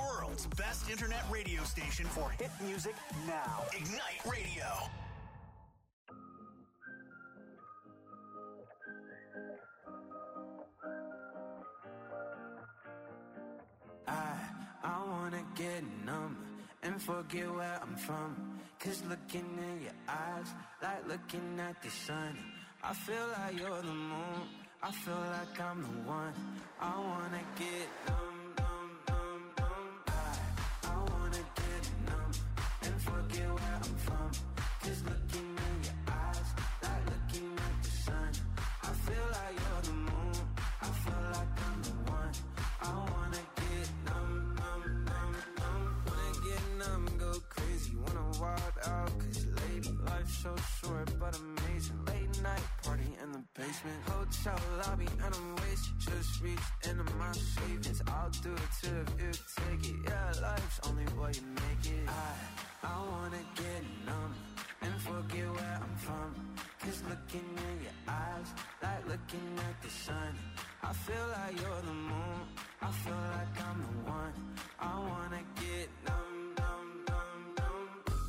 world's best internet radio station for hit music now. Ignite Radio. I wanna get numb and forget where I'm from. 'Cause looking in your eyes, like looking at the sun. I feel like you're the moon, I feel like I'm the one. I wanna get numb, numb, numb, numb. I wanna get numb and forget where I'm from. 'Cause looking in your eyes, like looking at the sun. I feel like you're the moon, I feel like I'm the one. I wanna get numb, numb, numb, numb. Wanna get numb, go crazy, wanna wild out. 'Cause lady, life's so short but amazing. Late night party in the basement, hotel lobby and I'm wasted. Just reached into my savings, I'll do it too if you take it. Yeah, life's only what you make it. I wanna get numb and forget where I'm from. 'Cause looking in your eyes, like looking at the sun. I feel like you're the moon, I feel like I'm the one. I wanna get numb, numb, numb, numb.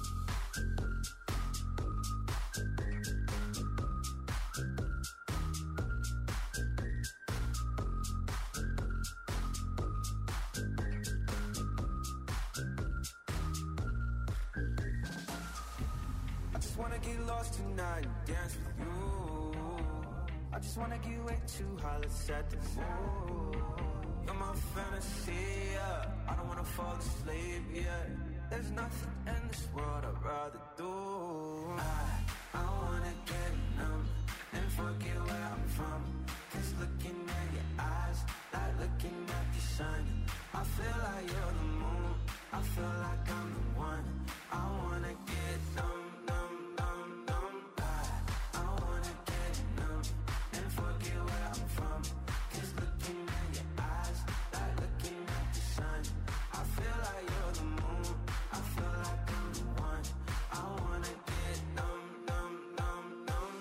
I just wanna get lost tonight and dance with you. I just wanna get way too high, let's set the mood. You're my fantasy, yeah. I don't wanna fall asleep, yeah. There's nothing in this world I'd rather do. I wanna get numb and forget where I'm from. 'Cause looking at your eyes, like looking at the sun. I feel like you're the moon, I feel like I'm the one. I wanna get numb, numb, numb, numb. I wanna get numb and forget where I'm from. 'Cause looking at your eyes, like looking at the sun. I feel like you're the moon, I feel like I'm the one. I wanna get numb, numb, numb, numb.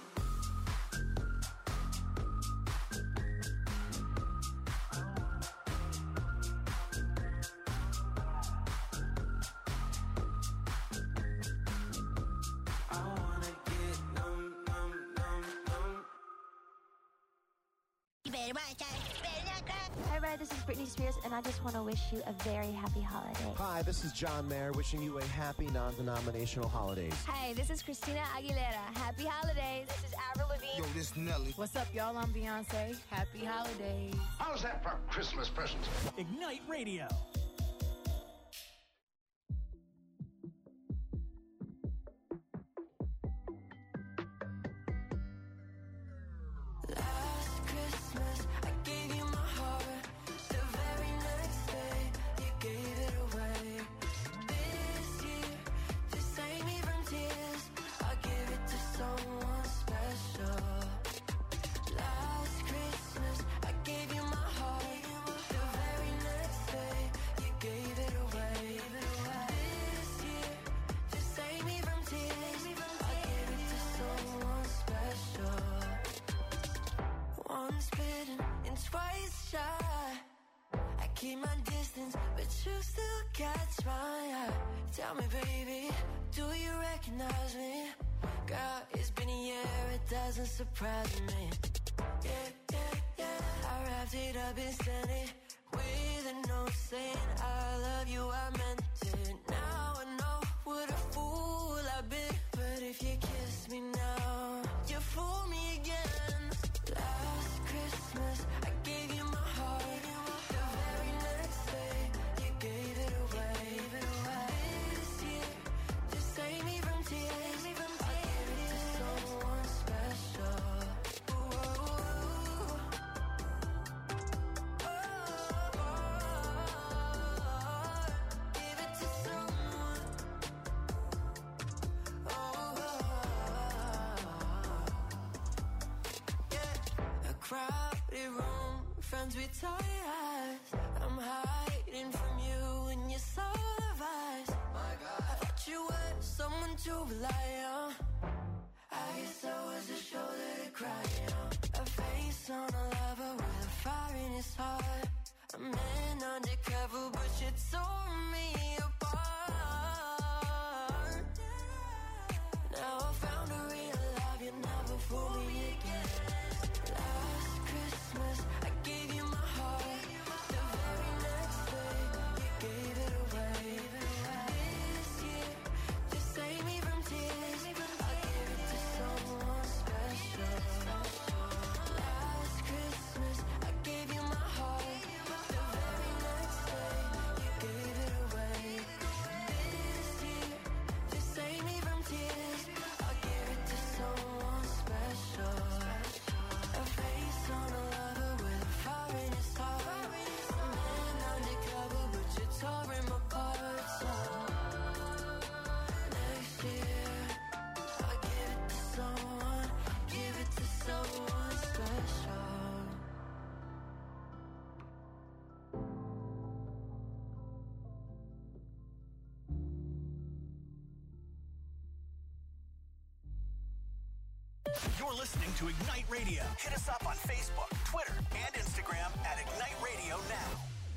I wanna get numb, numb, numb, numb. You better watch out. You better not cry. Hi, Red. This is Britney Spears, and I just want to wish you a very happy holiday. Hi, this is John Mayer wishing you a happy non-denominational holidays. Hey, this is Christina Aguilera. Happy holidays. This is Avril Lavigne. Yo, this Nelly. What's up, y'all? I'm Beyonce. Happy holidays. How's that for Christmas presents? Ignite Radio. Last Christmas, I gave you my heart. The very next day, you gave it away. This year, to save me from tears, I'll give it to someone special. Last Christmas, I gave you my heart. The very next day, you gave it away. This year, to save me from tears, I'll give it to someone special. Once bitten and twice shy. I keep my distance, but you still catch my eye. Tell me, baby, do you recognize me? Girl, it's been a year, it doesn't surprise me. Yeah, yeah, yeah. I wrapped it up and sent it with a note saying I love you, I meant it. Now I know what a fool I've been. But if you kiss me now, you fool me again. Last Christmas, I gave you my heart. The very next day, you gave it away. This year, to save me from tears, I'll give it to someone special. Ooh, give it to someone. Yeah, a crowded room, friends with tired eyes. I'm hiding from you and your soul of ice. My God, I thought you were someone to rely on. I guess I was a shoulder to cry on. A face on a lover with a fire in his heart. A man undercover, but shit so You're listening to Ignite Radio. Hit us up on Facebook, Twitter, and Instagram at Ignite Radio Now.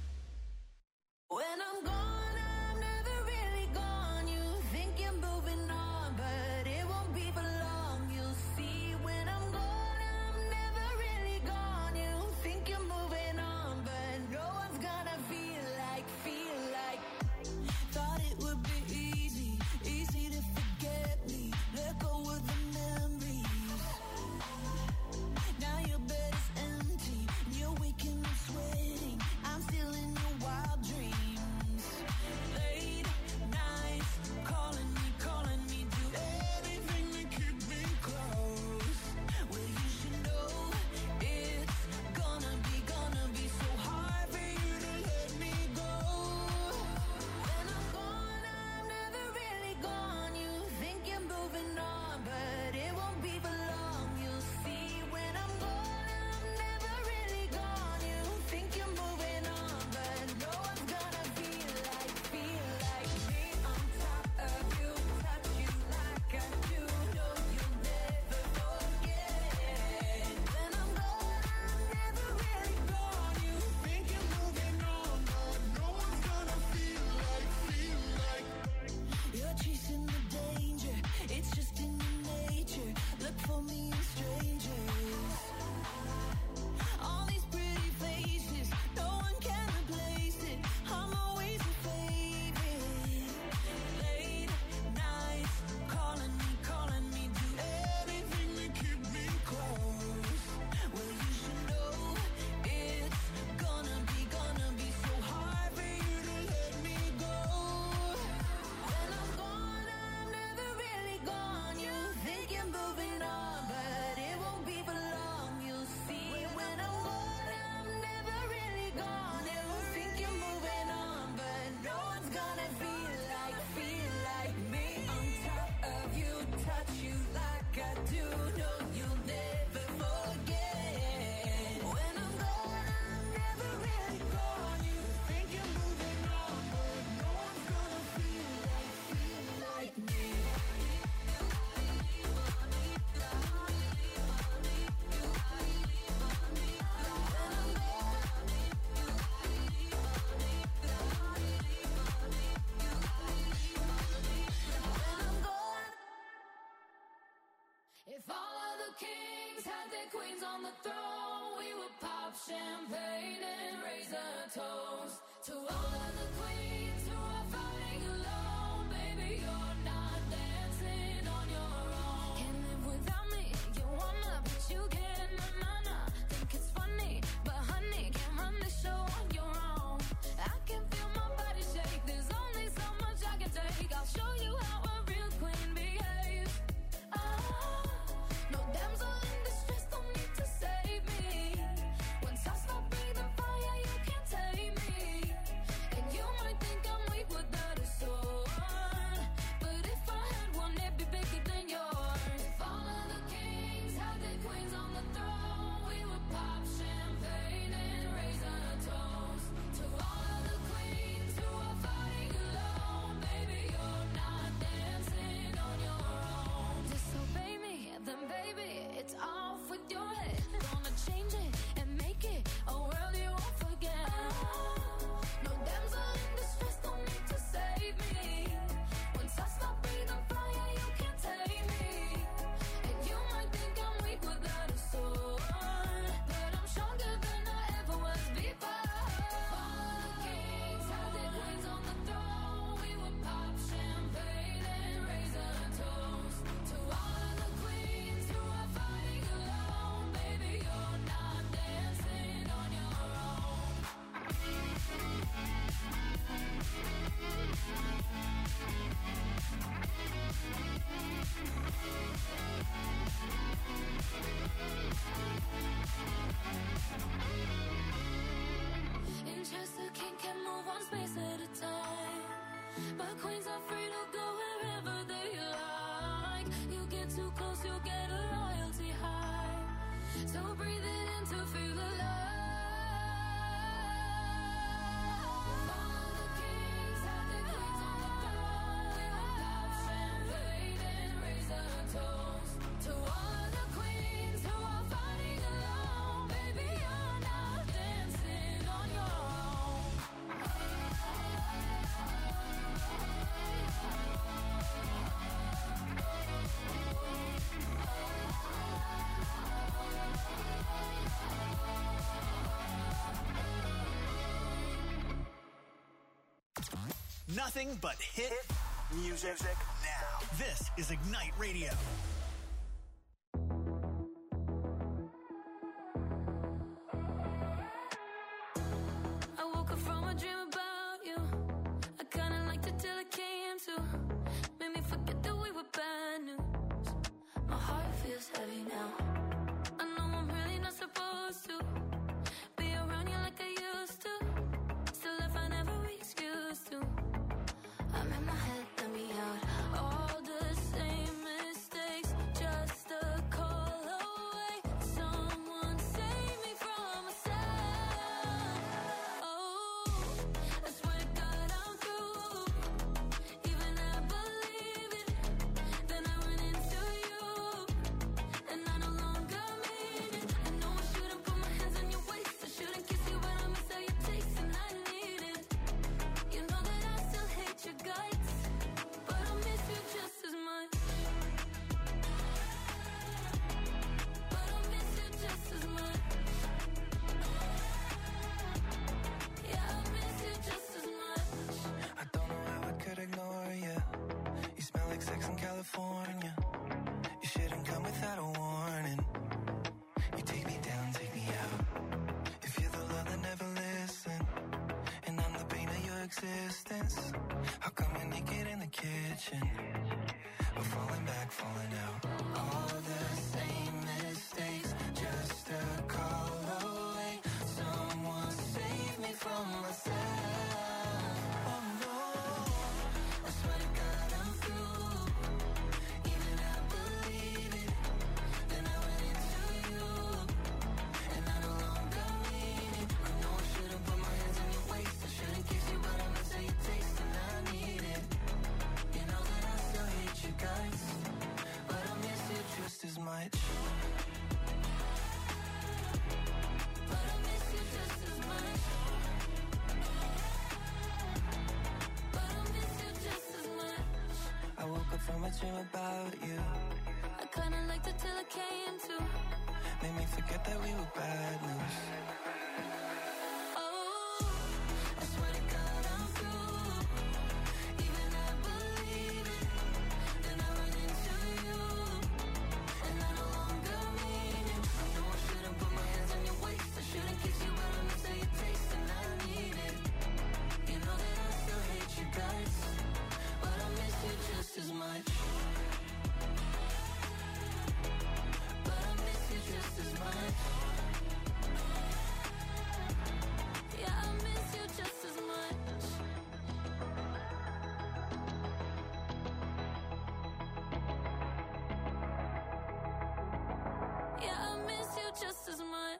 When I'm gone, I'm never really gone. You think you're moving on, but it won't be for long. You'll see when I'm gone, I'm never really gone. You think you're moving on, but no one's gonna feel like. Thought it would be easy to forget me. Let go of the memories. Now your bed is empty, and you're waking up sweating. I'm still in your wild dreams. Late nights, calling me, do anything to keep me close. Well, you should know it's gonna be so hard for you to let me go. When I'm gone, I'm never really gone. You think you're moving on, but it won't be for long. You'll see when I'm gone, I'm never really gone. You think you're moving on, but no one's gonna feel like me on top of you, touch you like I do. No, you'll never forget. When I'm gone, I'm never really gone. You think you're moving on, but no one's gonna feel like. You're chasing the danger, it's just in your nature. Look for me in strangers. All these pretty faces, no one can replace it. I'm always your favorite. Late nights, calling me, do anything to keep me close. Well, you should know it's gonna be so hard for you to let me go. When I'm gone, I'm never really gone. You think you're moving on, but it won't be for long. You'll see when I'm gone, I'm never really gone. You think you're moving on, but no one's gonna feel like me on top of you, touch you like I do. No, you'll never forget. When I'm gone, I'm never really gone. You think you're moving on, but no one's gonna feel like me. If all of the kings had their queens on the throne, we would pop champagne and raise a toast to all of the queens who are fighting alone. Baby, you're not dancing on your own. Can't live without me, you wanna, but you can't. Nah. Think it's funny, but honey, can't run the show on your own. I can feel my body shake, there's only so much I can take. I'll show you how a real queen behaves. No damsel in distress, don't need to save me. Once I stop breathing fire, you can't take me. And you might think Nothing but hit music now. This is Ignite Radio. I woke up from a dream about you. I kinda liked it till it came to. Made me forget that we were bad news. My heart feels heavy now. I know I'm really not supposed to be around you like I used to. Still if I never excuse to. I'm in my head, let me out. All the same mistakes, just a call away. Someone save me from myself. Oh, I swear to God I'm through. Even I believe it. Then I run into you, and I no longer mean it. I know I shouldn't put my hands on your waist. I shouldn't kiss you, but I miss how you taste, and I need it. You know that I still hate your guts, but I miss you just as much. But I miss you just as much. Yeah, I miss you just as much. I don't know how I could ignore you. You smell like sex in California. You shouldn't come without a warning. You take me down, take me out. If you're the love that never listen, and I'm the pain of your existence, how come we're naked in the kitchen? We're falling back, falling out. All the same mistakes, just a call away. Someone save me from myself. Oh no, I swear to God I'm through. Even I believe it. Then I went into you, and I no longer mean it. I know I shouldn't put my hands on your waist. I shouldn't kiss you, but I miss how you taste, and I need it. You know that I still hate you guys, but I miss you just as much. But I miss you just as much. But I miss you just as much. I woke up from a dream about you. I kinda liked it till it came to. Made me forget that we were bad news. Oh, I swear to God I'm through. Even I believe it. Then I run into you, and I no longer mean it. I know I shouldn't put my hands on your waist. I shouldn't kiss you, but I miss how you taste, and I need it. You know that I still hate you guys, but I miss you just as much. But I miss you just as much. Yeah, I miss you just as much. Yeah, I miss you just as much.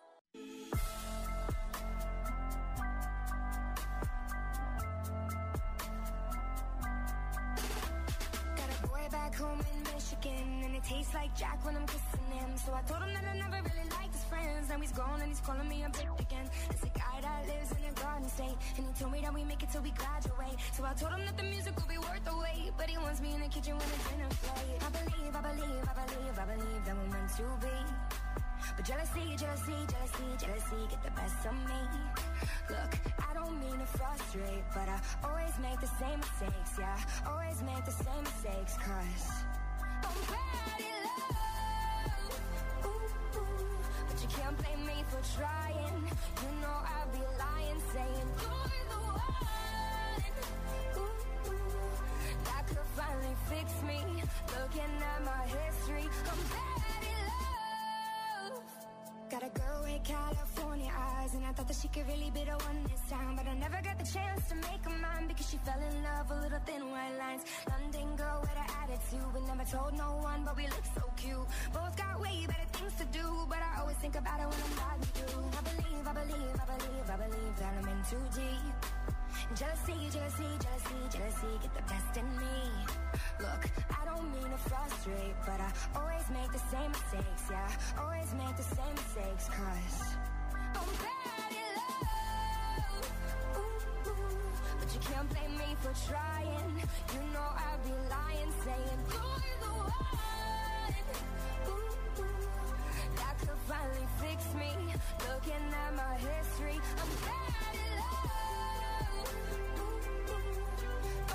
Got a boy back home in Michigan, and it tastes like Jack when I'm kissing him. So I told him that I never really liked his friends. Now he's gone and he's calling me a bitch again. It's a guy that lives in a garden state, and he told me that we make it till we graduate. So I told him that the music will be worth the wait, but he wants me in the kitchen when the dinner plate. I believe that we're meant to be. But jealousy get the best of me. Look, I don't mean to frustrate, but I always make the same mistakes, yeah. Always make the same mistakes, 'cause I'm bad in love. Ooh, ooh. But you can't blame me for trying. You know I'd be lying, saying you're the one. Ooh, ooh. That could finally fix me. Looking at my history, I'm bad in love. Got a girl with California eyes, and I thought that she could really be the one this time, but I never got the chance to make her mine because she fell in love with little thin white lines. London girl with an attitude, but never told no one, but we look so cute. Both got way better things to do, but I always think about it when I'm riding through. I believe that I'm in too deep. Jealousy get the best in me. Look, I don't mean to frustrate, but I always make the same mistakes, yeah. Always make the same mistakes, 'cause I'm bad in love. Ooh, ooh. But you can't blame me for trying. You know I'd be lying, saying you're the one. Ooh, ooh. That could finally fix me. Looking at my history, I'm bad in love. Ooh, ooh.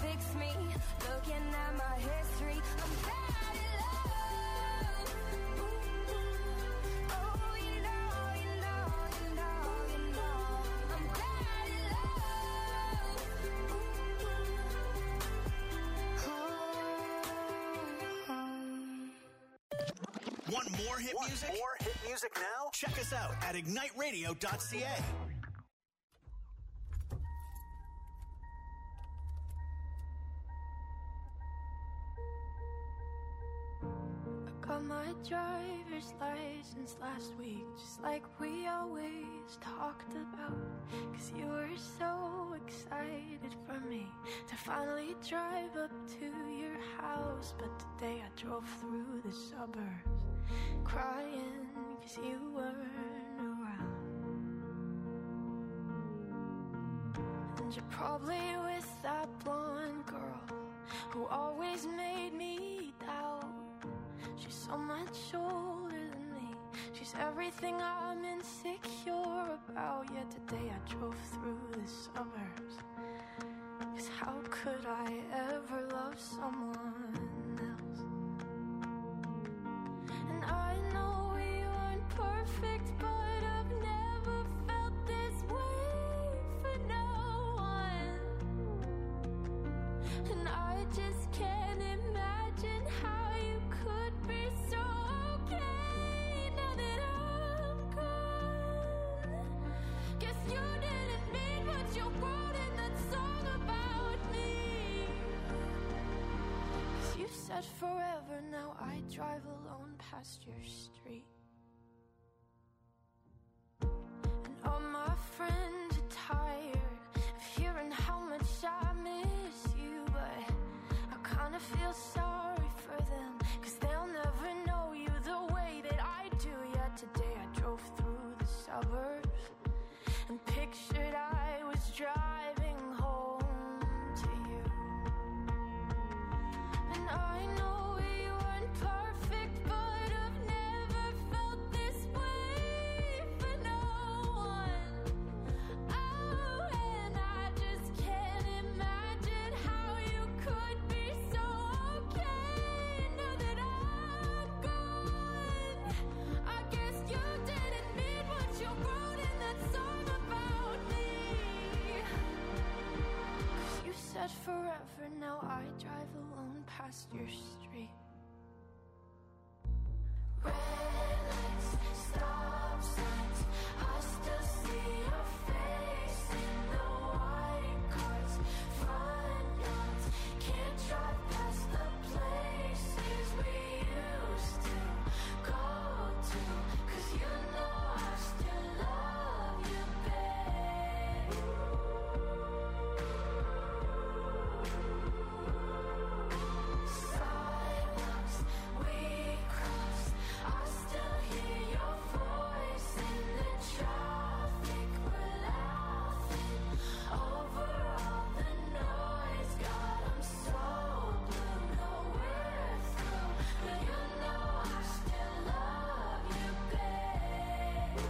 fix me. Looking at my history, I'm bad at love. Oh, you know, you know, you know, you know, I'm bad at love. Want more hit music? More hit music now? Check us out at igniteradio.ca. Got my driver's license last week, just like we always talked about. 'Cause you were so excited for me to finally drive up to your house. But today I drove through the suburbs crying 'cause you weren't around. And you're probably with that blonde girl who always made me doubt. She's so much older than me. She's everything I'm insecure about. Yet today I drove through the suburbs. 'Cause how could I ever love someone else? And I know we weren't perfect, but I've never felt this way for no one. And I just can't imagine how you could be so okay now that I'm gone. Guess you didn't mean what you wrote in that song about me. 'Cause you said forever, now I drive alone past your street. And all my friends are tired of hearing how much I miss you, but I kinda feel sorry for them, 'cause they'll never know you the way that I do. Yet today I drove through the suburbs and pictured I was driving home to you. And I know we weren't perfect, but I've never felt this way for no one. Oh, and I just can't imagine how you could be so okay now that I'm gone. I guess you didn't mean what you wrote in that song about me. 'Cause you said forever, now I drive alone past your street. Red lights, stop signs, I still see your face in the white cars, front yards. Can't drive past the places we used to go to, 'cause you know I still love you, babe. Sidewalks we crossed, I still hear your voice in the traffic. We're laughing over all the noise. God, I'm so blue, no we're through, but you know I still love you, babe.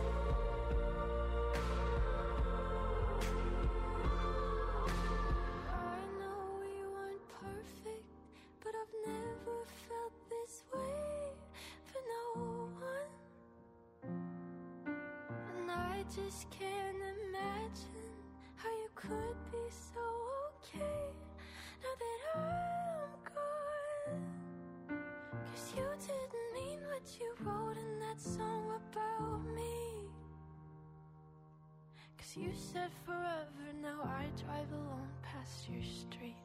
I know we weren't perfect, but I've never felt this way for no one. And I just can't imagine how you could be so okay now that I'm gone. 'Cause you didn't mean what you wrote in that song about me. 'Cause you said forever, now I drive alone past your street.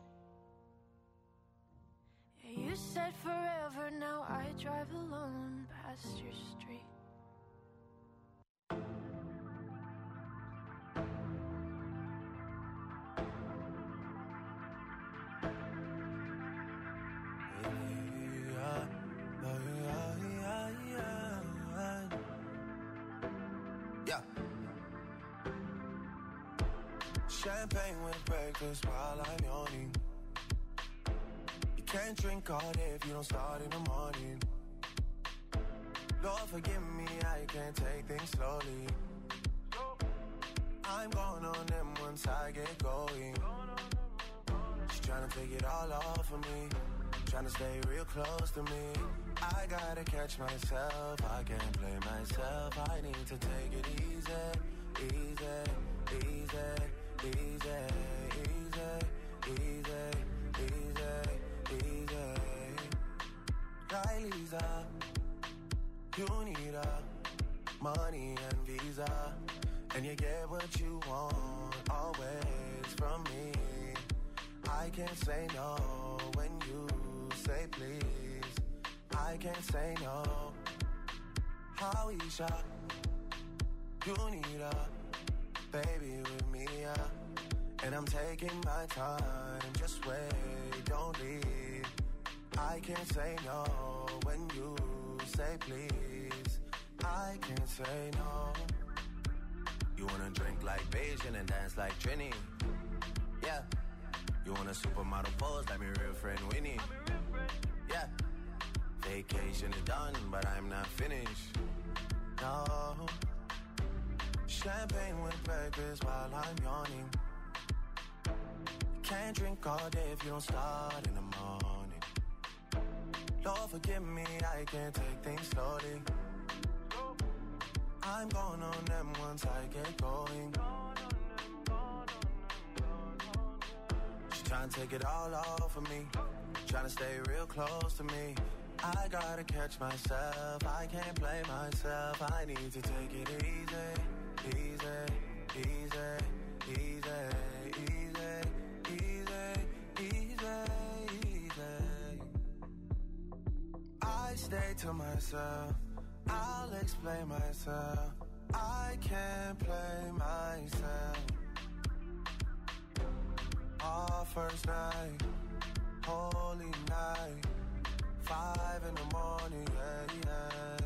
Yeah, you said forever, now I drive alone past your street. Yeah. Champagne with breakfast while I'm yawning. You can't drink all day if you don't start in the morning. Lord forgive me, I can't take things slowly. I'm going on them once I get going. tryna take it all off of me, tryna stay real close to me. I gotta catch myself, I can't blame myself. I need to take it easy, easy, easy, easy, easy, easy, easy, easy. Riley's up, you need money and visa, and you get what you want always from me. I can't say no when you say please. I can't say no. Howeisha, you need baby with me, and I'm taking my time. Just wait, don't leave. I can't say no when you say please. I can't say no. You wanna drink like Beijing and dance like Trini? Yeah. You want a supermodel pose like my real friend Winnie? Yeah. Vacation is done, but I'm not finished. No. Champagne with breakfast while I'm yawning. Can't drink all day if you don't start in the morning. Lord forgive me, I can't take things slowly. I'm going on them once I get going. Just trying to take it all off of me, trying to stay real close to me. I gotta catch myself, I can't play myself. I need to take it easy, easy, easy, easy, easy, easy, easy, easy. I stay to myself, I'll explain myself. I can't play myself. Our first night, holy night, 5 in the morning, yeah,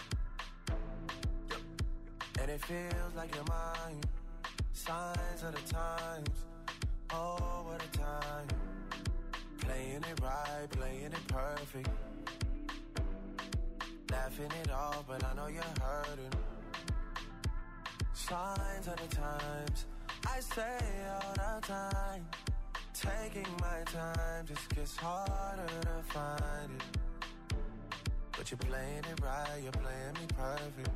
yeah. And it feels like you're mine. Signs of the times, oh what a time. Playing it right, playing it perfect. Laughing it off, but I know you're hurting. Signs of the times, I say all the time. Taking my time just gets harder to find it. But you're playing it right, you're playing me perfect.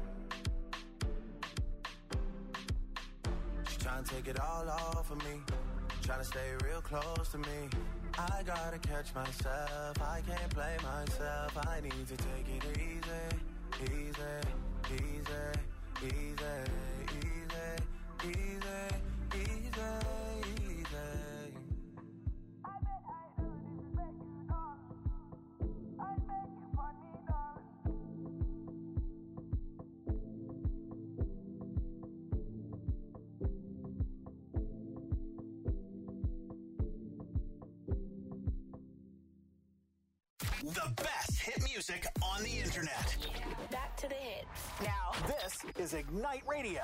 She's trying to take it all off of me, trying to stay real close to me. I gotta catch myself, I can't play myself. I need to take it easy, easy, easy, easy, easy, easy, easy, easy. The best hit music on the internet. Back to the hits. Now, this is Ignite Radio.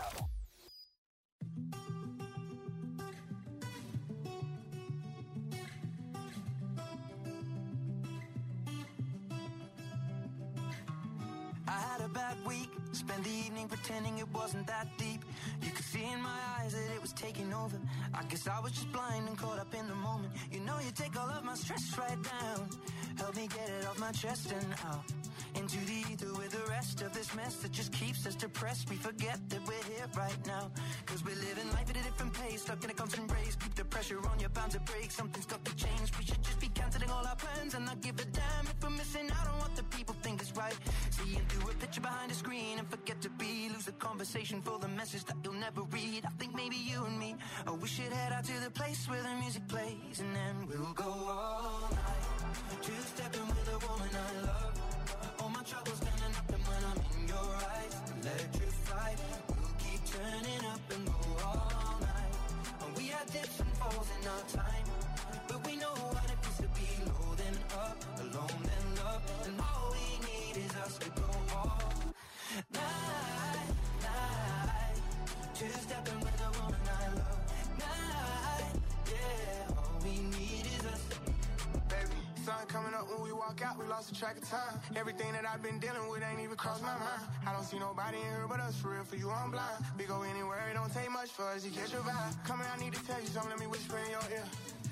I had a bad week, spent the evening pretending it wasn't that deep. You could see in my eyes that it was taking over. I guess I was just blind and caught up in the moment. You know you take all of my stress right down. Help me get it off my chest and out into the ether with the rest of this mess that just keeps us depressed. We forget that we're here right now, cause we're living life at a different pace, stuck in a constant race. Keep the pressure on, you're bound to break. Something's got to change. We should just be cancelling all our plans and not give a damn if we're missing out on what the people think is right. Seeing through a picture behind a screen and forget to be. Lose the conversation for the message that you'll never read. I think maybe you and me, oh, we should head out to the place where the music plays, and then we'll go all night. Two-stepping with a woman I love. All my troubles standing up, and when I'm in your eyes, electrified. We'll keep turning up and go all night. And we had dips and falls in our time, but we know what it feels to be low then up, alone then love. And all we need is us to go all night, night. Two-stepping with a woman I love. Night, yeah. All we need is us. Baby, sun coming up when we walk out, we lost the track of time. Everything that I've been dealing with ain't even crossed my mind. I don't see nobody in here but us, for real, for you I'm blind. We go anywhere, it don't take much for us to catch your vibe. Come here, I need to tell you something, let me whisper in your ear.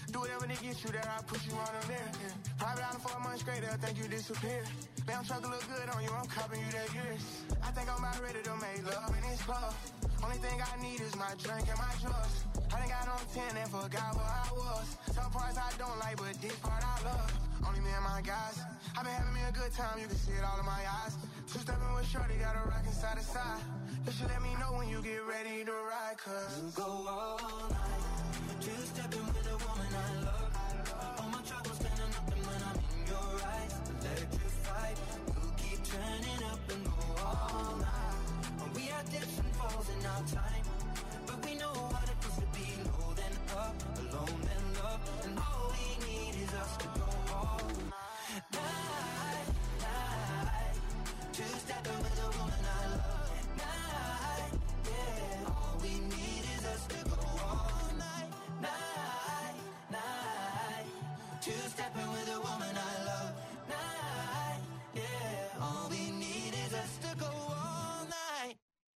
Do whatever to get you there, I'll put you on them there. Yeah. Private island for a month straight, they'll think you disappear. Damn truck look good on you, I'm copping you that years. I think I'm about ready to make love in this club. Only thing I need is my drink and my drugs. I done got on 10 and forgot where I was. Some parts I don't like, but this part I love. Only me and my guys. I've been having me a good time, you can see it all in my eyes. Two-stepping with shorty, got a rockin' side to side. You should let me know when you get ready to ride, cause you go all night. Two-stepping with a woman I love. All my troubles standing up, and when I'm in your eyes, electrified. We'll keep turning up and go all night. When we had dips and falls in our time, but we know what it is to be low then up, alone then love, and all we need is us to go all night, night. Two-stepping with a woman I love. Night, yeah. All we need is us to go all night, night, night. Two-stepping with a woman I love. Night, yeah. All we need is us to go all night.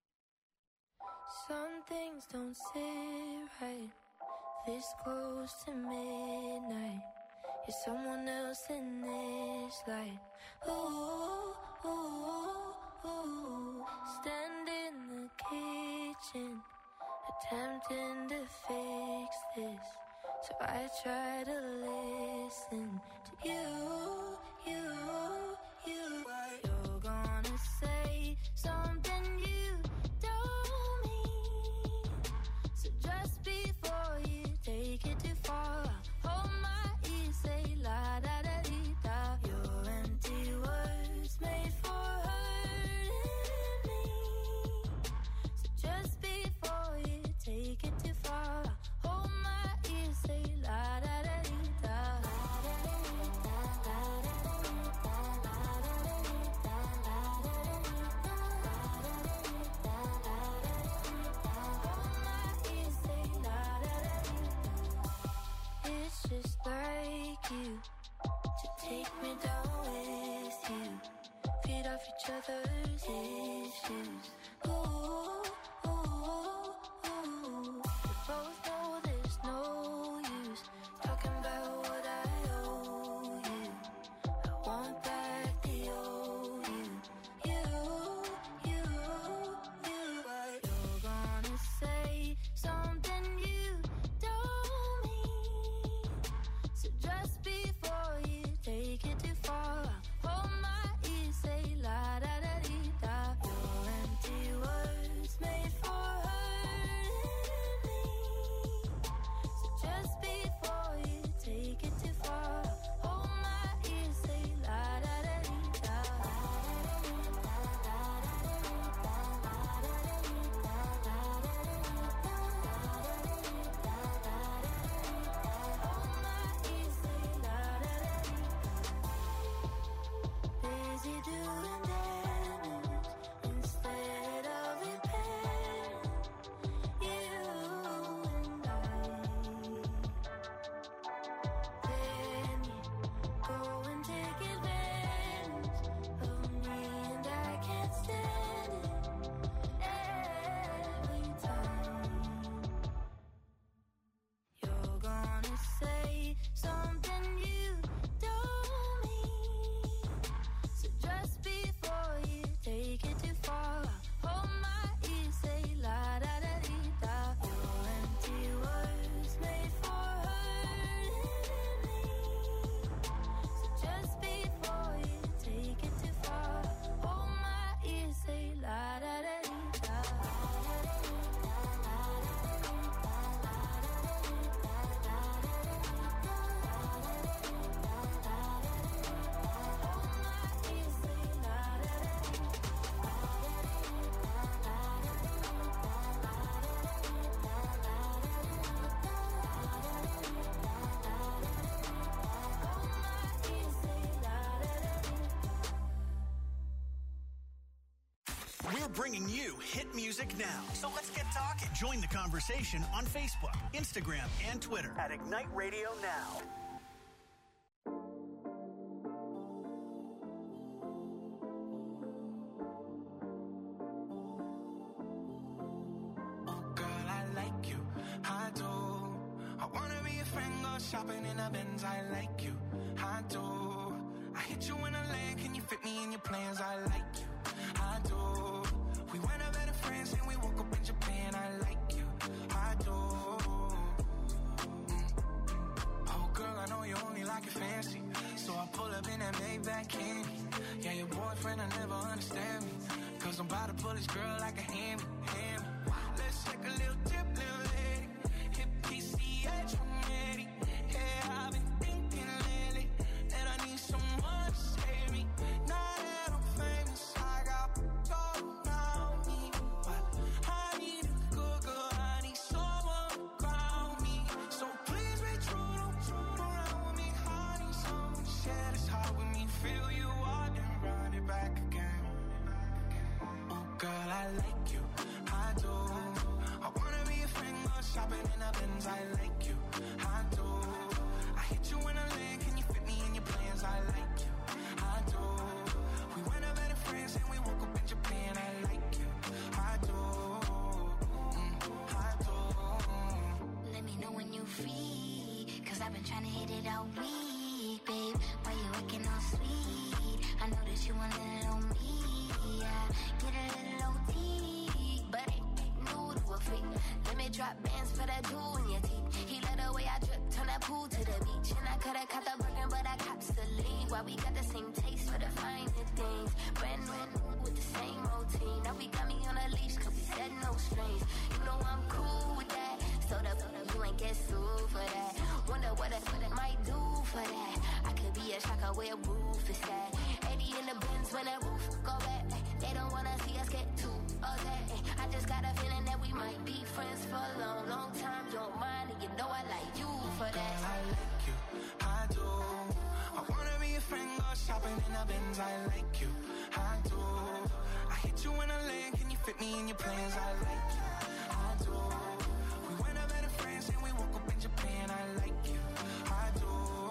Some things don't sit right this close to midnight. You're someone else in this light. Ooh, ooh, ooh. Stand in the kitchen, attempting to fix this. So I try to listen to you. You're gonna say something you don't mean. So just before you take it too far, hold my ear, say la da da dee da. Your empty words made for hurting me. So just before you take it too far, hold my ear, say la da da dee da. It's just like you to take me down with you, feed off each other's issues. Ooh, ooh, ooh. We both know there's no use talking about what I owe you. I want back the old you. You're gonna say something you don't mean. So just before you take it too far, hold my ear, say la da da dee da. Your empty words made for hurting me. So just before you take it too far, hold my ear, say la da da dee da. Busy doing damage instead of repairing you and I. Then you go and take advantage of me, and I can't stand it every time. You're gonna say something you don't mean. So just before you take it too far, hold my ear, say la da da dee da. Your empty words made for hurting me. So just before you take it too far, hold my ear, say la da da dee da. We're bringing you hit music now. So let's get talking. Join the conversation on Facebook, Instagram, and Twitter at Ignite Radio Now. Girl, I like you, I do. I wanna be a friend, go shopping in a Benz, I like you, I do. I hit you in a land, can you fit me in your plans? I like you, I do. We went out better friends and we woke up in Japan, I like you, I do. Oh girl, I know you only like it fancy, so I pull up in that Maybach candy. Yeah, your boyfriend will never understand me, cause I'm about to pull this girl like a hammy. Let's take a little dip, little lady. Hit PCH, I'm ready. Yeah, I've been thinking lately that I need someone to save me. Now that I'm famous, I got gold around me, but I need a good girl, I need someone to ground me. So please be true, don't around with me. I need someone to share this heart with me. Feel you out and run it back again. Oh girl, I like you, I do. I wanna be a friend, go shopping in a Benz, I like you, I do. I hit you in a lane, can you fit me in your plans? I like you, I do. We went out better friends and we woke up in Japan, I like you, I do, I do. Let me know when you free, cause I've been trying to hit it all week, babe. Why you acting all sweet? I know that you want a little on me, yeah. Get a little OT, but ain't new to a freak. Let me drop bands for that jewel in your teeth. He let the way I drip, turn that pool to the beach. And I coulda caught the Birkin, but I cops the lead. Why we got the same taste for the finer things. Brand new with the same routine. Now we got me on a leash, cause we said no strings. You know I'm cool with that. So you ain't get sued for that. Wonder what it might do for that. I could be a shocker where a roof is at. 80 in the Benz when that roof go back. They don't wanna see us get too upset. I just got a feeling that we might be friends for a long, long time. You don't mind, and you know I like you for that. Girl, I like you, I do. I wanna be a friend, go shopping in a Benz, I like you, I do. I hit you in a lane, can you fit me in your plans? I like you, I do. We went out better friends and we woke up in Japan, I like you, I do,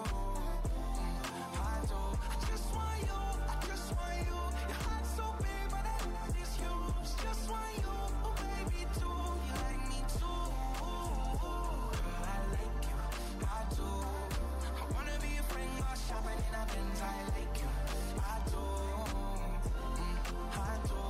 I do. I just want you, I just want you. Your heart's so big, but I love is yours. Just want you, oh baby, too. You like me too. Girl, I like you, I do. I wanna be a friend, go shopping in a Benz, I like you, I do, I do.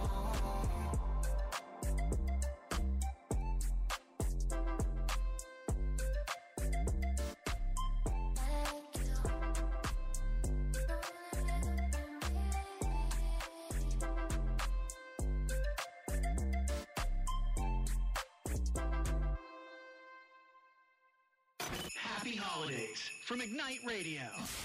Happy holidays from Ignite Radio.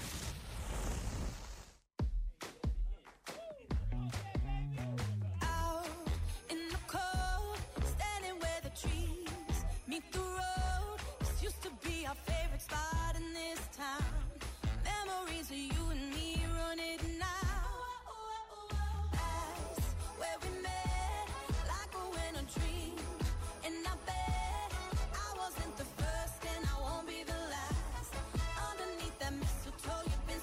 Out in the cold, standing where the trees meet the road. This used to be our favorite spot in this town. Memories of you and me running now. That's where we met, like a winter dream. And I bet I wasn't the first and I won't be the last. Underneath that mistletoe, you've been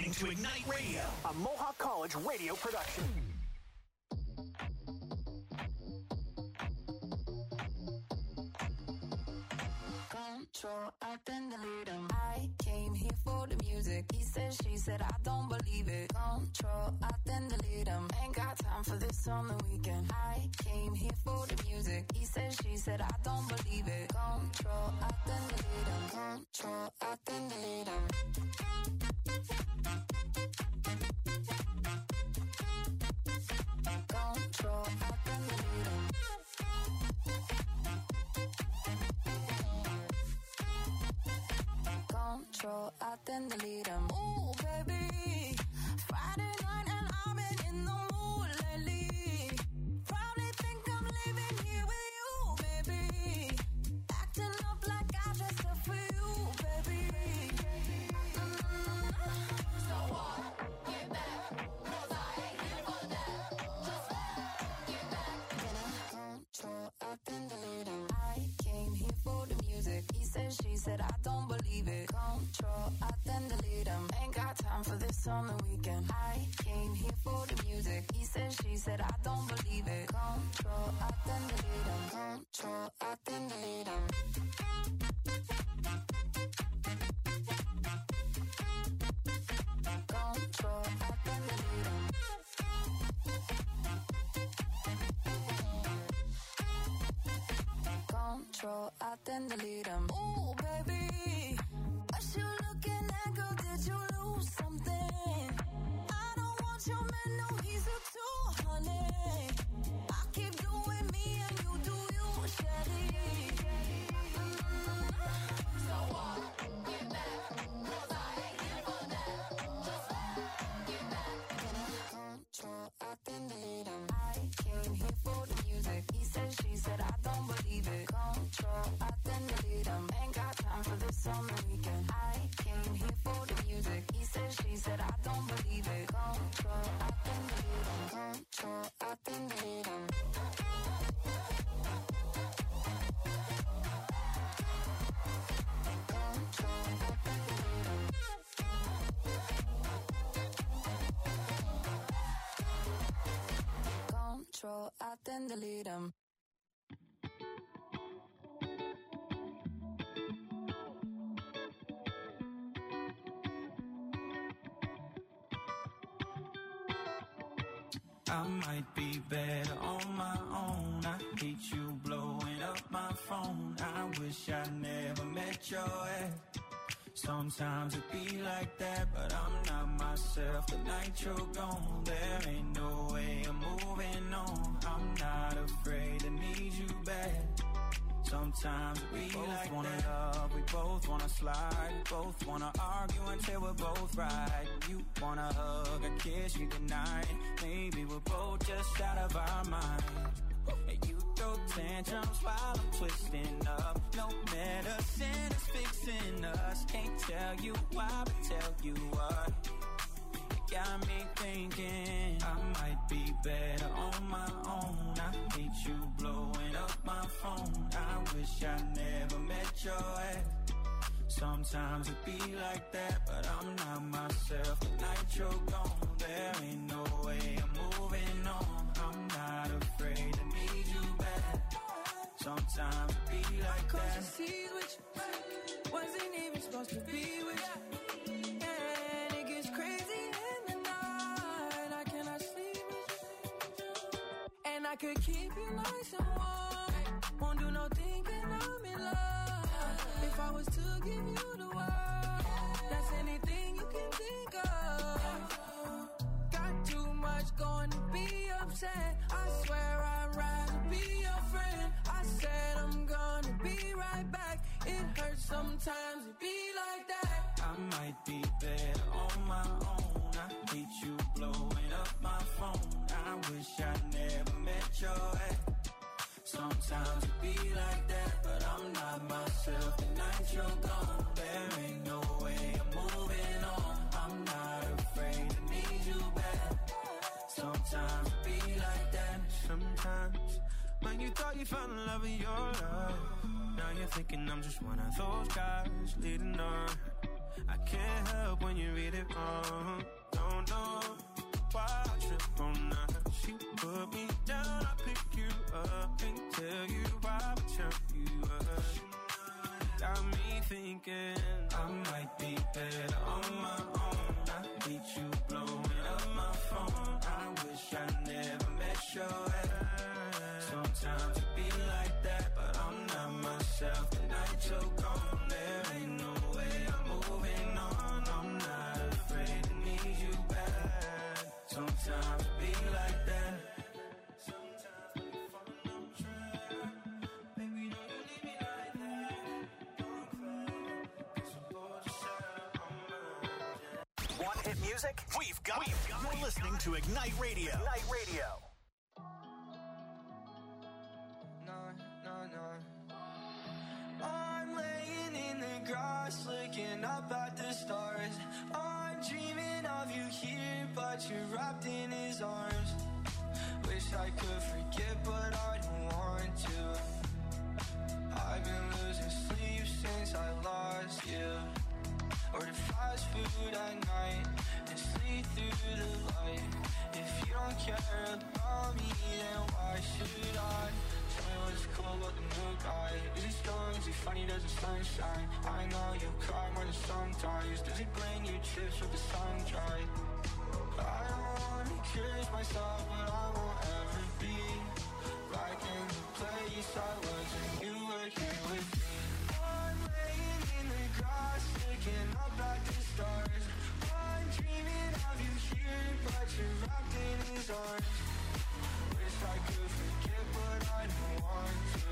listening to Ignite Radio, a Mohawk College radio production. Control, I then delete him. I came here for the music. He said, she said, I don't believe it. Control, I then delete him. Ain't got time for this on the weekend. I came here for the music. He said, she said, I don't believe it. Control, I then delete him. Control, I then delete him. Control, I then delete him. Control, I then delete him. Ooh, baby, Friday night and I've been in the mood lately. Probably think I'm living here with you, baby. Acting up like I dressed up for you, baby. So what? Get back, 'cause I ain't here for that. Just get back. Control, I then delete him. I came here for the music. He said, she said, I don't believe it. Control, I then delete him. Ain't got time for this on the weekend. I came here for the music. He said, she said, I don't believe it. Control, I then delete him. Control, I then delete him. Control, I then delete him. Control, I then delete him. Ooh, baby, what you looking at, girl? Did you lose something? I don't want your man, no, he's a two, honey. I keep doing me and you do you, Shelly. So what? Get back, 'cause I ain't here for that. Just get back. Control, I then delete him. I came here for the music. He said, she said, I don't believe it. Control, I then delete him. Ain't got time for this on the weekend. I came here for the music. He said, she said, I don't believe it. Control, I then delete him. Control, I then delete him. Control, I then delete him. Control, I then delete him. I might be better on my own. I hate you blowing up my phone. I wish I never met your ex. Sometimes it be like that, but I'm not myself. The night you're gone, there ain't no way I'm moving on. I'm not afraid to need you back. Sometimes we both like wanna that. Love, we both wanna slide, we both wanna argue until we're both right. You wanna hug and kiss me goodnight. Maybe we're both just out of our mind. And you throw tantrums while I'm twisting up. No medicine is fixing us. Can't tell you why, but tell you what. It got me thinking I might be better on my own. I hate you blowing up my phone. I wish I never met your ex. Sometimes it be like that, but I'm not myself. The night you're gone, there ain't no way I'm moving on. I'm not afraid to need you back. Sometimes it be like that. Cause you see with you, wasn't even supposed to be with you. And it gets crazy in the night. I cannot sleep with you. And I could keep you nice and warm. Won't do no thinking I'm in love. If I was to give you the world, that's anything you can think of. Got too much going to be upset. I swear I'd rather be your friend. I said I'm gonna be right back. It hurts sometimes to be like that. I might be better on my own. I hate you blowing up my phone. I wish I never met your ex. Sometimes it be like that, but I'm not myself. The night you're gone, there ain't no way I'm moving on. I'm not afraid to need you back. Sometimes it be like that. Sometimes when you thought you found the love of your life, now you're thinking I'm just one of those guys leading on. I can't help when you read it wrong. Don't know why I trip on her. She put me down, I pick you up and tell you why I turn you up. Got me thinking I might be better on my own. I beat you blowing up my phone. I wish I never met your ex. Sometimes it be like that, but I'm not myself. The night you're gone, there ain't no way I'm moving on. I'm not afraid to need you back. Sometimes it be like that. Sometimes we fall on track. Baby, don't you leave me like that. Don't cry, 'cause I'm bored to shut on my. Want hit music? We've got it. You're listening to Ignite Radio. Ignite Radio. I'm laying in the grass, looking up at the stars. I'm dreaming of you here, but you're wrapped in his arms. Wish I could forget, but I don't want to. I've been losing sleep since I lost you. Order fast food at night and sleep through the light. If you don't care about me, then why should I? Tell me what's cool about the new guy. Is he strong? Is he funny? Does the sunshine? I know you cry more than sometimes. Does he bring you trips with the sun dry? I don't wanna curse myself, but I won't ever be back in the place I was when you were here with me. I'm laying in the grass, looking up at the stars. I'm dreaming of you here, but you're wrapped in his arms. Wish I could forget, but I don't want to.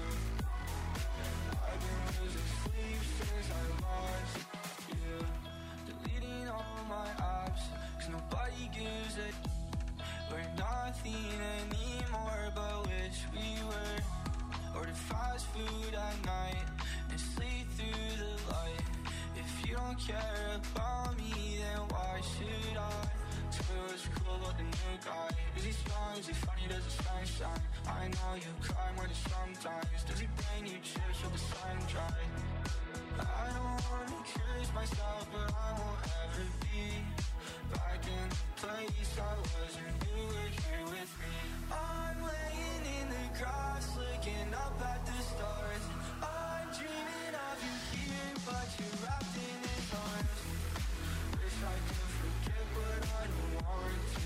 I've been losing sleep since I lost you. Deleting all my apps, 'cause nobody gives a. We're nothing anymore, but wish we were. Order fast food at night and sleep through the light. If you don't care about me, then why should I? Tell me what's cool about the new guy. Is he strong? Is he funny? Does the sun shine? I know you cry more than sometimes. Does he bring you chips with the sun dry? I don't wanna curse myself, but I won't ever be back in the place I was when you were here with me. I'm laying in the grass, looking up at the stars. I'm dreaming of you here, but you're wrapped in his arms. Wish I could forget, but I don't want to.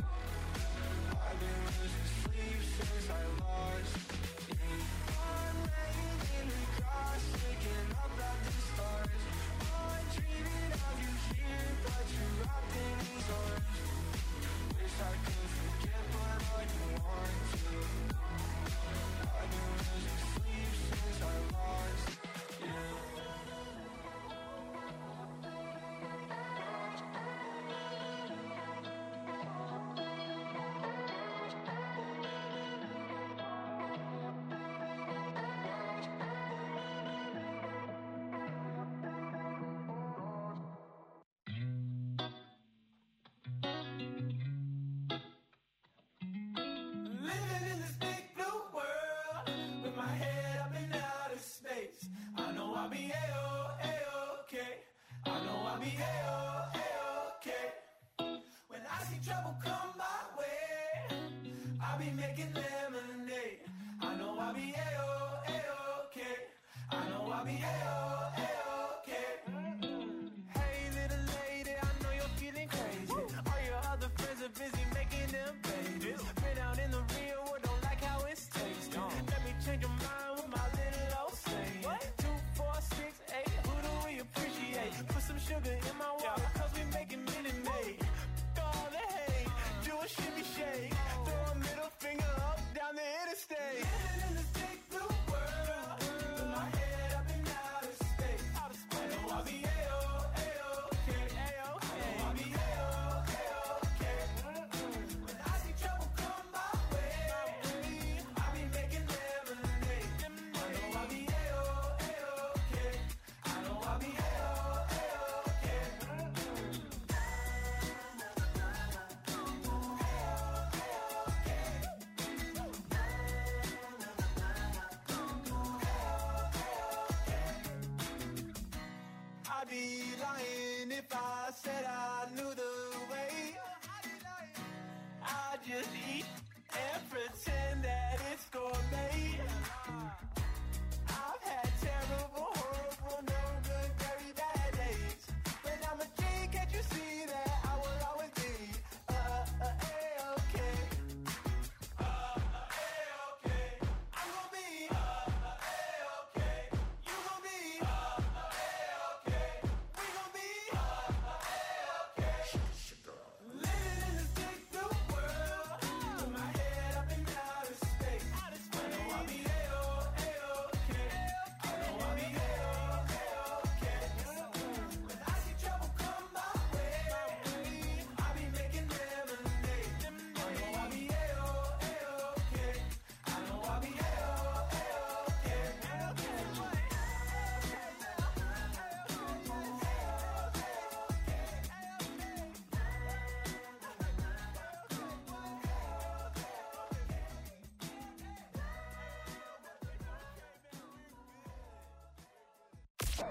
I've been losing sleep since I lost you. I'm laying in the grass, looking up at the stars. I'm dreaming of you here, but you're wrapped in his arms. Wish I could forget, but I don't want to. I've been losing sleep since I lost you. Living in this big blue world with my head up in outer space. I know I'll be A-okay. I know I'll be A-okay. When I see trouble come my way, I'll be making lemonade. I know I'll be A-okay. I know I'll be A-okay. Hey little lady, I know you're feeling crazy. All your other friends are busy making them babies. Been out in the real world, don't like how it's tasting. Let me change your mind with my little old saying. 2, 4, 6, 8, who do we appreciate? Put some sugar in my water, 'cause we making Minute Maid. All the hate, do a shimmy shake. Throw a middle finger up down the interstate. Living in this big blue world with my head up in outer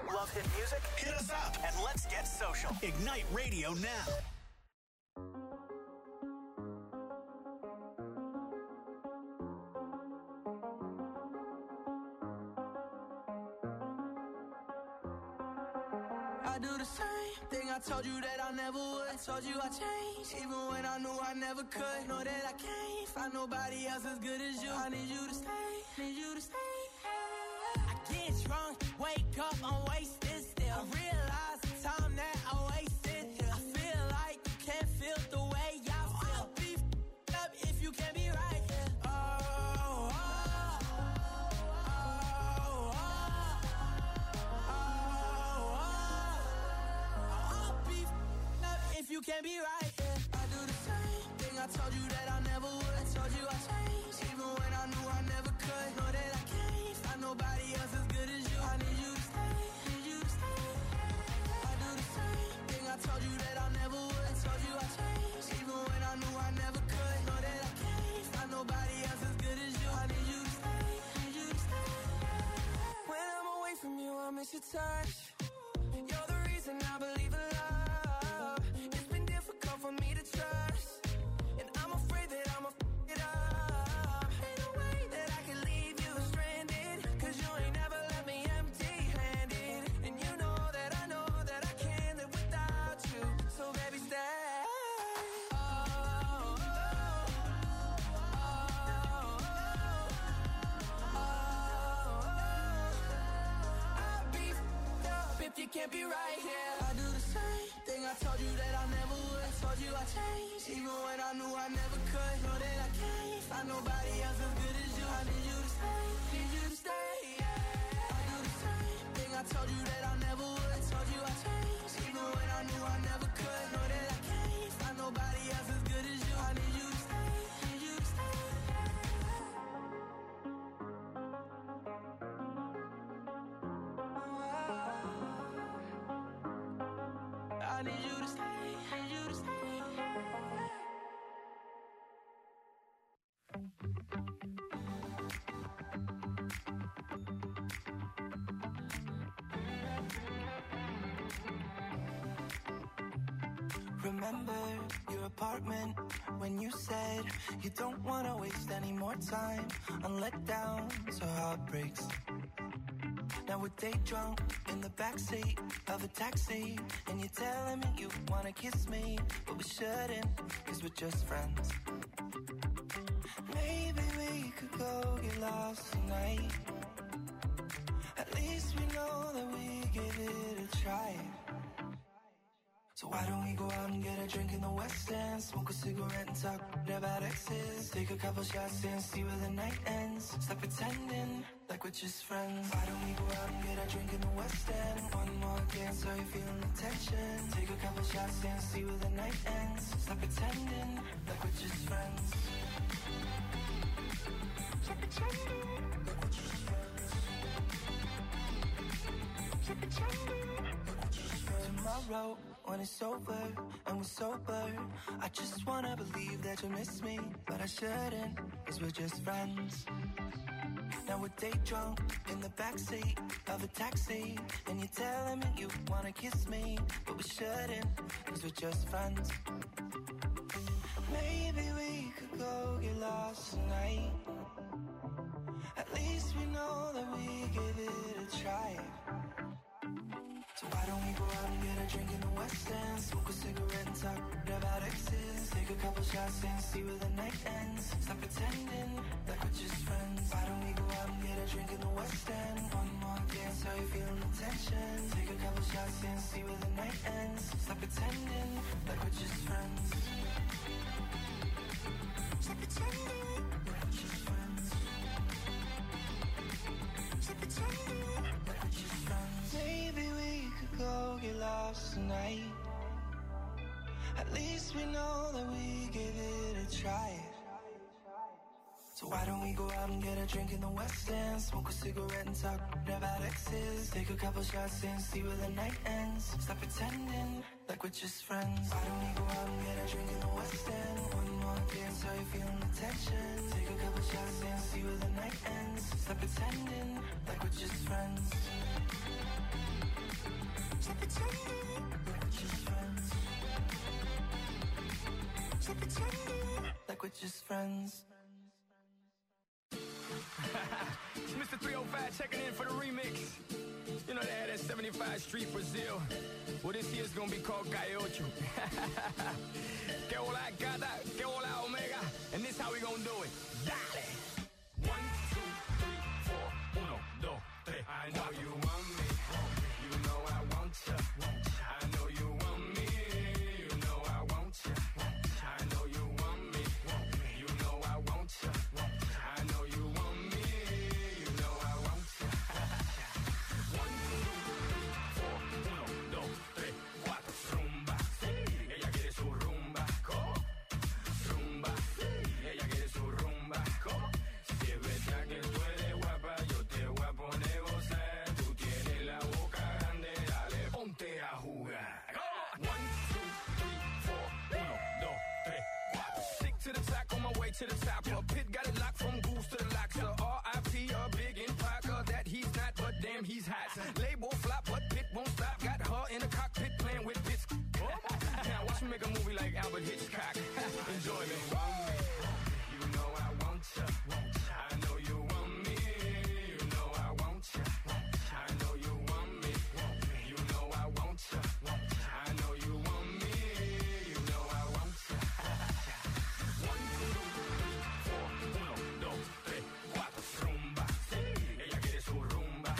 Love hit music? Hit us up and let's get social. Ignite Radio now. I do the same thing I told you that I never would. I told you I changed, even when I knew I never could. Know that I can't find nobody else as good as you. I need you to stay, need you to stay. I get drunk, wake up, I'm wasted still. I realize the time that I wasted here. I feel like you can't feel the way I feel. I'll be up if you can't be right here. If you can't be right, yeah. I do the same thing I told you that I never would. I told you I changed, even when I knew I never could. Know that I can't find nobody else as good as you. I need you to stay, need you to stay. I do the same thing I told you that I never would. I told you I changed, even when I knew I never could. Know that I can't find nobody else as good as you. I need you to stay, need you to stay. When I'm away from you, I miss your touch. You're the reason I believe in love. For me to trust, and I'm afraid that I'ma f*** it up. Ain't no way that I can leave you stranded, cause you ain't never left me empty-handed. And you know that I can't live without you. So baby, stay. I'll be f***ed up if you can't be right here. I do the same thing I told you that I never would. Told you I changed, even when I knew I never could. Know that I can't find nobody else as good as you. I need you to stay, need you to stay, yeah. I do the same thing I told you that I never would. Told you I changed, even when I knew I never could. Know that I can't find nobody else as good as you. I need you to stay, need you to stay. I need you to stay, need you to stay. Remember your apartment when you said you don't want to waste any more time on letdowns or heartbreaks. Now we're day drunk in the backseat of a taxi, and you're telling me you wanna kiss me, but we shouldn't, cause we're just friends. Maybe we could go get lost tonight. At least we know that we gave it a try. So why don't we go out and get a drink in the West End, smoke a cigarette and talk about exes, take a couple shots and see where the night ends. Stop pretending like we're just friends. Why don't we go out and get a drink in the West End? One more dance, are you feeling the tension? Take a couple shots and see where the night ends. Stop pretending like we're just friends. Stop pretending like we're just friends. Stop pretending like we're just friends. Tomorrow, when it's over and we're sober, I just wanna believe that you miss me, but I shouldn't, cause we're just friends. Now we're day drunk in the backseat of a taxi, and you're telling me you wanna kiss me, but we shouldn't, cause we're just friends. Maybe we could go get lost tonight. At least we know that we gave it a try. So why don't we go out and get a drink in the West End, smoke a cigarette and talk about exes, take a couple shots and see where the night ends. Stop pretending like we're just friends. Why don't we go out and get a drink in the West End? One more dance, are you feeling the tension? Take a couple shots and see where the night ends. Stop pretending like we're just friends. Stop pretending like we're just friends. Stop pretending like we're just friends. Maybe we could go get lost tonight. At least we know that we gave it a try. So why don't we go out and get a drink in the West End, smoke a cigarette and talk about exes, take a couple shots and see where the night ends. Stop pretending like we're just friends. Why don't we go out and get a drink in the West End? One more dance, are you feeling the tension? Take a couple shots and see where the night ends. Stop pretending like we're just friends. Stop pretending like we're just friends. Stop pretending like we're just friends. It's Mr. 305 checking in for the remix. You know they had that 75 Street Brazil. Well, this year's gonna be called Calle Ocho. Que hola gata, que hola omega. And this how we gonna do it. Dale! 1, 2, 3, 4. 1, 2, 3. I know you want me. You know I want ya. I know you want me. You know I want ya. I know you want me. You know I want ya. I know you want me. You know I want ya. 1, 2, 3, 4. 1, 2, 3, 4. Rumba. Ella quiere su rumba. Rumba. Ella quiere su rumba. Si es verdad que tú eres guapa, yo te voy a poner gozar. Tú tienes la boca grande, dale, ponte a jugar. 1, 2, 3, 4. 1, 2, 3, 4. Stick to the track on my way to the top. Pit got it locked from goose to the lock. So R.I.P. a big impact that he's not, but damn he's hot. Label flop, but Pit won't stop. Got her in the cockpit playing with bits. Now watch me make a movie like Albert Hitchcock. Enjoy me. You know I want ya. I know you want me. You know I want ya. I know you want me. You know I want ya. I know you want me. You know I want ya. 1, 2, 3, 4. 1, 2, 3, 4. Rumba. Ella quiere su rumba.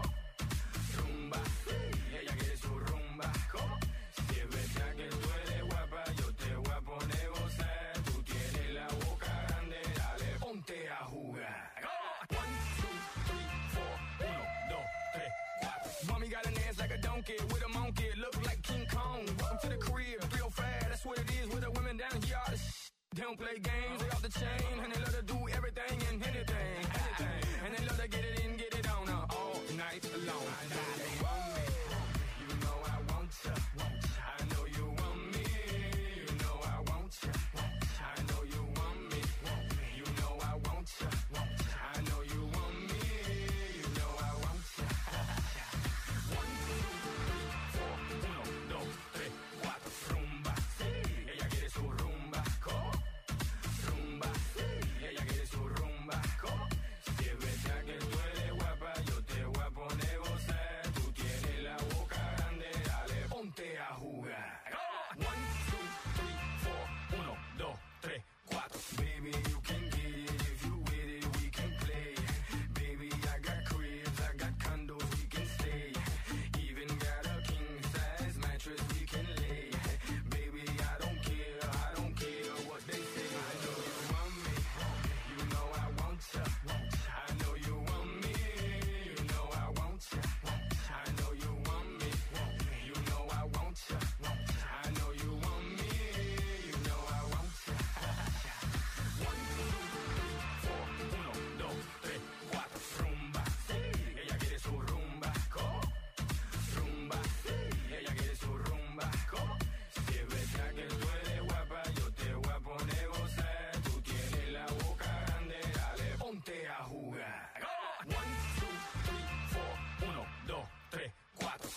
Rumba. Ella quiere su rumba. Si es verdad que tú eres guapa, yo te voy a poner gozar. Tú tienes la boca grande, dale, ponte a jugar. 1, 2, 3, 4. 1, 2, 3, 4. Mommy got an ass like a donkey with a monkey. Look like King Kong. Welcome to the crib, 305. That's what it is with the women down here. All the they don't play games, they off the chain, and they love to do everything and anything. And they love to get it in, get it on all night long. You want me, you know I want ya. I know you want me, you know I want ya. I know you want me, you know I want ya. I know you want me, you know I want ya. 1, 2, 3, 4. 1, 2, 3, 4. Rumba. Ella quiere su rumba. Rumba. Ella quiere su rumba. Si es verdad que tú eres guapa, yo te voy a poner gozar. Tú tienes la boca grande, dale, ponte a jugar. 1, 2, 3, 4. 1, 2, 3, 4. Baby, you can get it if you with it, we can play. Baby, I got cribs, I got condos, we can stay. Even got a king size mattress we can lay. Baby, I don't care what they say. I know you want me, you know I want ya. I know you want me, you know I want ya. I know you want me, you know I want ya. I know you want me, you know I want ya. 1, 2, 3, 4. 1, 2, 3, 4. Rumba. Ella quiere su rumba. Rumba. Ella quiere su rumba. Si es verdad que tú eres guapa, yo te voy a poner gozar. Tú tienes la boca grande, dale, ponte a jugar. 1, 2, 3, 4. 1, 2, 3, 4.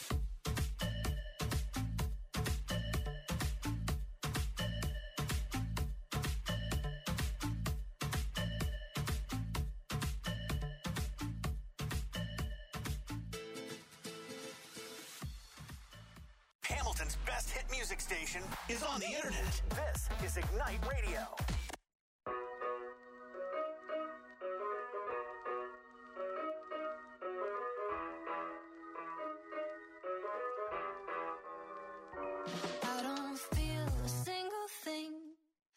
Hamilton's best hit music station is on the internet. This is Ignite Radio.